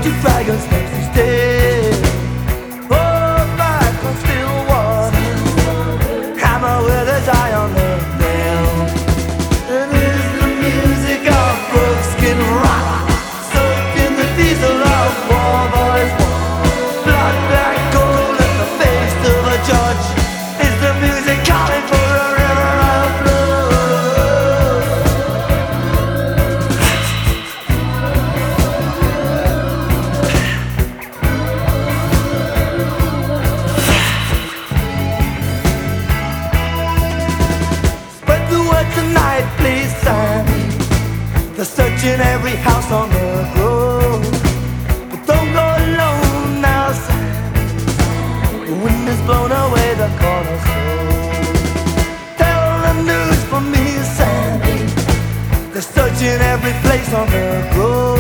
two dragons next to stay. Oh, back on still water, hammer with a die on the nail. And is the music of buckskin rock, soaked in the diesel of war boys. Blood black gold in the face of a judge. Is the music calling for a river of blood? Spread the word tonight, please, Sandy. They're searching every house on the globe, but don't go alone now, Sandy. The wind has blown away the cornerstone. Tell the news for me, Sandy. They're searching every place on the globe.